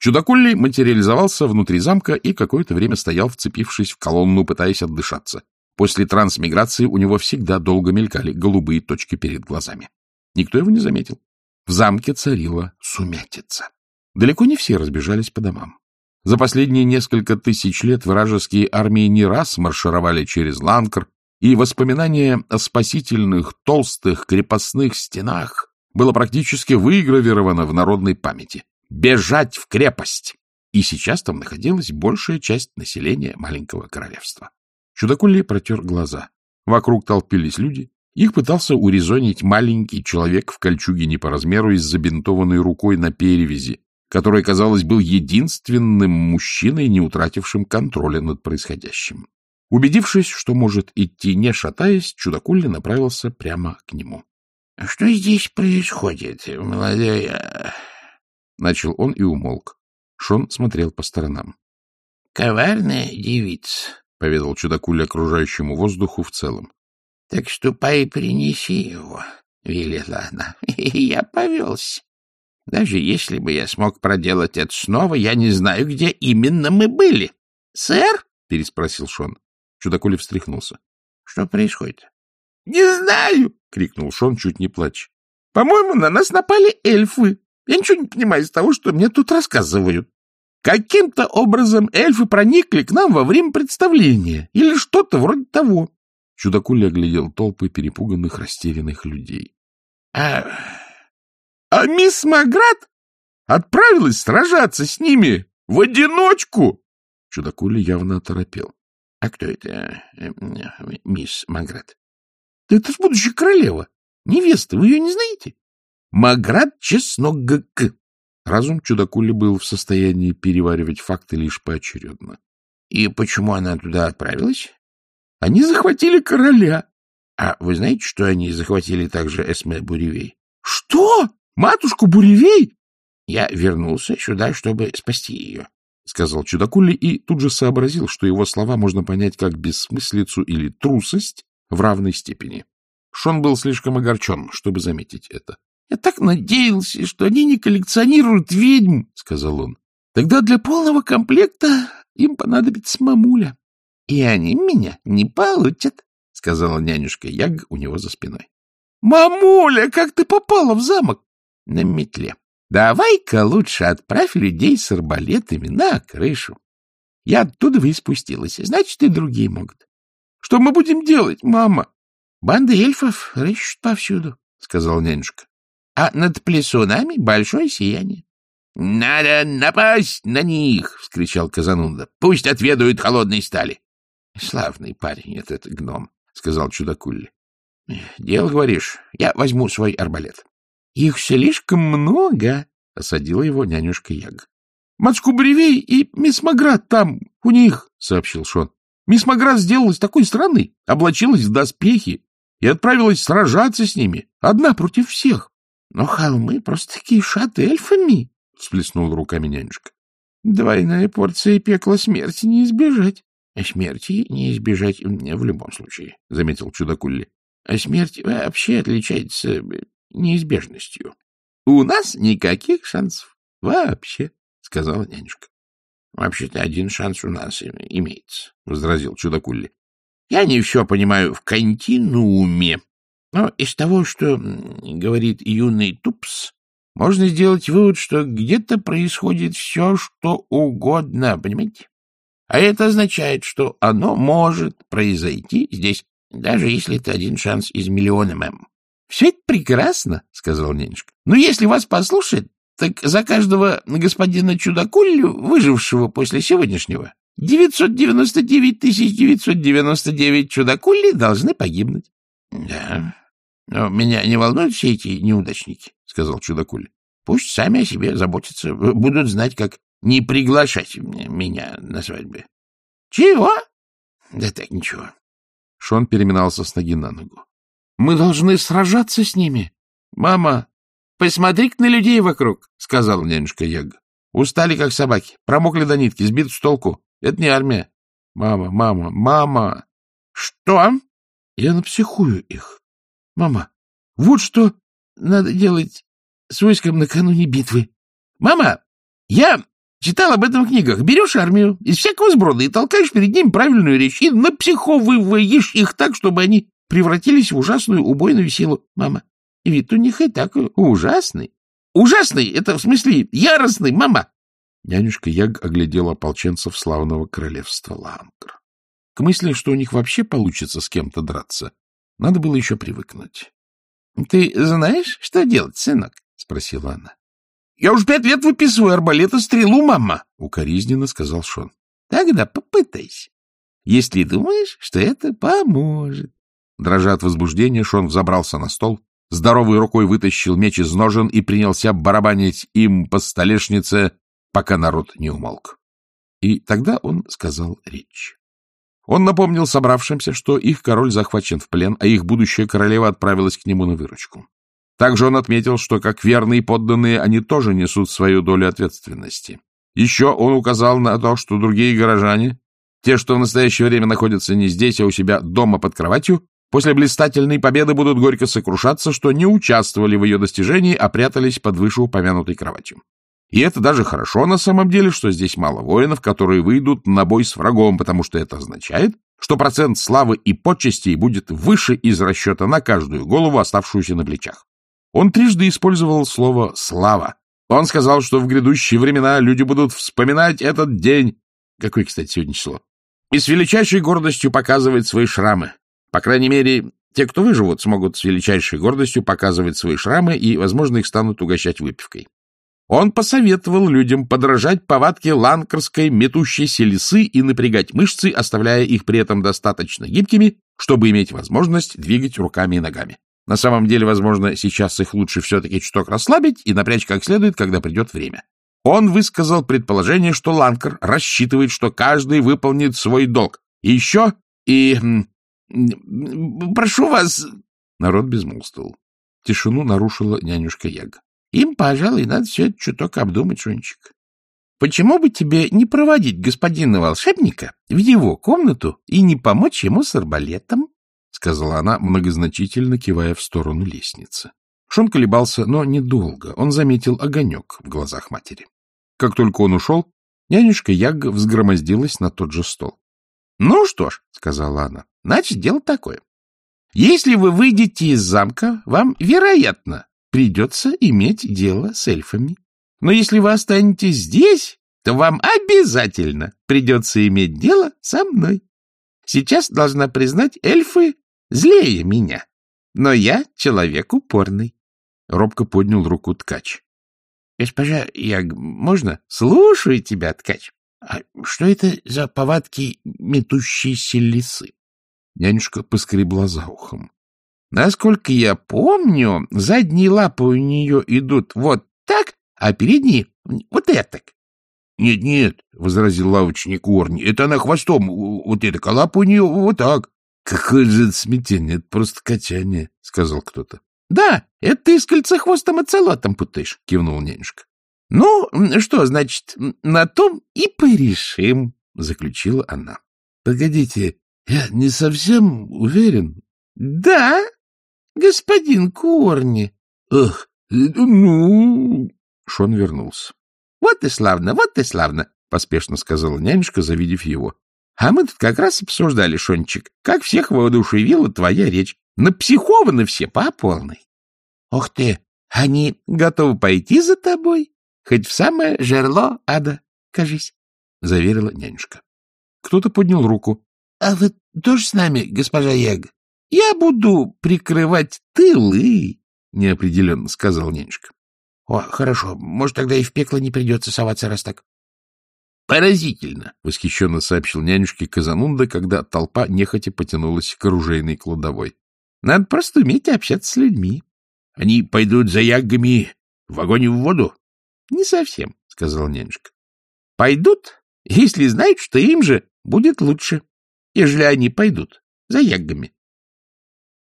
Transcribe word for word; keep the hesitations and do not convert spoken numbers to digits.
Чудакулли материализовался внутри замка и какое-то время стоял, вцепившись в колонну, пытаясь отдышаться. После трансмиграции у него всегда долго мелькали голубые точки перед глазами. Никто его не заметил. В замке царила сумятица. Далеко не все разбежались по домам. За последние несколько тысяч лет вражеские армии не раз маршировали через Ланкар, и воспоминание о спасительных, толстых, крепостных стенах было практически выгравировано в народной памяти. Бежать в крепость! И сейчас там находилась большая часть населения маленького королевства. Чудакулли протер глаза. Вокруг толпились люди. Их пытался урезонить маленький человек в кольчуге не по размеру и с забинтованной рукой на перевязи, который, казалось, был единственным мужчиной, не утратившим контроля над происходящим. Убедившись, что может идти не шатаясь, Чудакулли направился прямо к нему. — Что здесь происходит, молодая? — начал он и умолк. Шон смотрел по сторонам. — Коварная девица, — поведал Чудакулли окружающему воздуху в целом. — Так ступай и принеси его, — велела она. — Я повелся. Даже если бы я смог проделать это снова, я не знаю, где именно мы были. — Сэр? — переспросил Шон. Чудакулли встряхнулся. — Что происходит? — Не знаю! — крикнул Шон, чуть не плача. — По-моему, на нас напали эльфы. Я ничего не понимаю из того, что мне тут рассказывают. Каким-то образом эльфы проникли к нам во время представления. Или что-то вроде того. Чудакулли оглядел толпы перепуганных, растерянных людей. А... — А мисс Маград отправилась сражаться с ними в одиночку. Чудакулли явно оторопел. — А кто это, мисс Маград? — Да это ж будущая королева. Невеста, вы ее не знаете? Маград Чеснок-Гк. Разум Чудакулли был в состоянии переваривать факты лишь поочередно. — И почему она туда отправилась? — Они захватили короля. — А вы знаете, что они захватили также Эсме Буревей? — Что? Матушку Буревей? — Я вернулся сюда, чтобы спасти ее, — сказал Чудакулли и тут же сообразил, что его слова можно понять как бессмыслицу или трусость в равной степени. Шон был слишком огорчен, чтобы заметить это. — Я так надеялся, что они не коллекционируют ведьм, — сказал он. — Тогда для полного комплекта им понадобится мамуля. — И они меня не получат, — сказала нянюшка Яг у него за спиной. — Мамуля, как ты попала в замок? — На метле. Давай-ка лучше отправь людей с арбалетами на крышу. Я оттуда вы и спустилась, значит, и другие могут. — Что мы будем делать, мама? — Банды эльфов рыщут повсюду, — сказал нянюшка. — А над плесунами большое сияние. — Надо напасть на них! — вскричал Казанунда. — Пусть отведают холодной стали. — Славный парень этот гном, — сказал Чудакулли. — Дело, говоришь, я возьму свой арбалет. — Их слишком много, — осадила его нянюшка Яг. — Матушку Буревей и мисс Маград там, у них, — сообщил Шон. Мисс Маград сделалась такой странной, облачилась в доспехи и отправилась сражаться с ними, одна против всех. — Но холмы просто-таки шат эльфами, — всплеснула руками нянюшка. — Двойная порция пекла смерти не избежать. — Смерти не избежать в любом случае, — заметил Чудакулли. — А смерть вообще отличается неизбежностью. — У нас никаких шансов вообще, — сказала нянюшка. — Вообще-то один шанс у нас имеется, — возразил Чудакулли. — Я не все понимаю в континууме, но из того, что говорит юный Тупс, можно сделать вывод, что где-то происходит все, что угодно, понимаете? А это означает, что оно может произойти здесь, даже если это один шанс из миллиона, мэм. — Все это прекрасно, — сказал нянюшка. — Но если вас послушать, так за каждого господина Чудакуллю, выжившего после сегодняшнего, девятьсот девяносто девять тысяч девятьсот девяносто девять Чудакулли должны погибнуть. — Да, но меня не волнуют все эти неудачники, — сказал Чудакулли. — Пусть сами о себе заботятся, будут знать, как не приглашать меня на свадьбы. — Чего? — Да так, ничего. Шон переминался с ноги на ногу. — Мы должны сражаться с ними. — Мама, посмотри-ка на людей вокруг, — сказал нянюшка Яг. — Устали, как собаки, промокли до нитки, сбиты с толку. Это не армия. — Мама, мама, мама. — Что? — Я напсихую их. — Мама, вот что надо делать с войском накануне битвы. — Мама, я Читал об этом в книгах. Берешь армию из всякого сброда и толкаешь перед ним правильную речь, и напсиховываешь их так, чтобы они превратились в ужасную убойную силу, мама. И вид у них и так ужасный. Ужасный, это в смысле яростный, мама. Нянюшка Яг оглядела ополченцев славного королевства Ланкр. К мысли, что у них вообще получится с кем-то драться, надо было еще привыкнуть. — Ты знаешь, что делать, сынок? — спросила она. — Я уж пять лет выписываю арбалета стрелу, мама, — укоризненно сказал Шон. — Тогда попытайся, если думаешь, что это поможет. Дрожа от возбуждения, Шон взобрался на стол, здоровой рукой вытащил меч из ножен и принялся барабанить им по столешнице, пока народ не умолк. И тогда он сказал речь. Он напомнил собравшимся, что их король захвачен в плен, а их будущая королева отправилась к нему на выручку. Также он отметил, что, как верные подданные, они тоже несут свою долю ответственности. Еще он указал на то, что другие горожане, те, что в настоящее время находятся не здесь, а у себя дома под кроватью, после блистательной победы будут горько сокрушаться, что не участвовали в ее достижении, а прятались под вышеупомянутой кроватью. И это даже хорошо на самом деле, что здесь мало воинов, которые выйдут на бой с врагом, потому что это означает, что процент славы и почестей будет выше из расчета на каждую голову, оставшуюся на плечах. Он трижды использовал слово «слава». Он сказал, что в грядущие времена люди будут вспоминать этот день. Какое, кстати, сегодня число? И с величайшей гордостью показывать свои шрамы. По крайней мере, те, кто выживут, смогут с величайшей гордостью показывать свои шрамы, и, возможно, их станут угощать выпивкой. Он посоветовал людям подражать повадке ланкерской метущейся лисы и напрягать мышцы, оставляя их при этом достаточно гибкими, чтобы иметь возможность двигать руками и ногами. На самом деле, возможно, сейчас их лучше все-таки чуток расслабить и напрячь как следует, когда придет время. Он высказал предположение, что Ланкер рассчитывает, что каждый выполнит свой долг. И еще... и... прошу вас... Народ безмолвствовал. Тишину нарушила нянюшка Яг. Им, пожалуй, надо все это чуток обдумать, Шончик. Почему бы тебе не проводить господина волшебника в его комнату и не помочь ему с арбалетом? — сказала она, многозначительно кивая в сторону лестницы. Шон колебался, но недолго. Он заметил огонек в глазах матери. Как только он ушел, нянюшка Яг взгромоздилась на тот же стол. — Ну что ж, — сказала она, — значит, дело такое. Если вы выйдете из замка, вам, вероятно, придется иметь дело с эльфами. Но если вы останетесь здесь, то вам обязательно придется иметь дело со мной. Сейчас, должна признать, эльфы злее меня, но я человек упорный. Робко поднял руку ткач. — Госпожа Яг, можно? — Слушаю тебя, ткач. — А что это за повадки метущейся лисы? Нянюшка поскребла за ухом. Насколько я помню, задние лапы у нее идут вот так, а передние вот этак. Нет, — Нет-нет, — возразил лавочник Уорни, — это она хвостом, вот эта лапа у нее вот так. — Какое же это смятение, это просто качание, — сказал кто-то. — Да, это ты с кольцехвостом и целотом путаешь, — кивнул нянюшка. — Ну, что, значит, на том и порешим, — заключила она. — Погодите, я не совсем уверен. — Да, господин Корни. — Ах, ну... Шон вернулся. — Вот и славно, вот и славно, — поспешно сказала нянюшка, завидев его. — А мы тут как раз обсуждали, Шончик, как всех воодушевила твоя речь. Напсихованы все по полной. — Ух ты, они готовы пойти за тобой, хоть в самое жерло ада, кажись, — заверила нянюшка. Кто-то поднял руку. — А вы тоже с нами, госпожа Яг? — Я буду прикрывать тылы, — неопределенно сказал нянюшка. — О, хорошо, может, тогда и в пекло не придется соваться, раз так. — Поразительно, — восхищенно сообщил нянюшке Казанунда, когда толпа нехотя потянулась к оружейной кладовой. — Надо просто уметь общаться с людьми. — Они пойдут за ягами в огонь и в воду? — Не совсем, — сказал нянюшка. — Пойдут, если знают, что им же будет лучше, ежели они пойдут за ягами.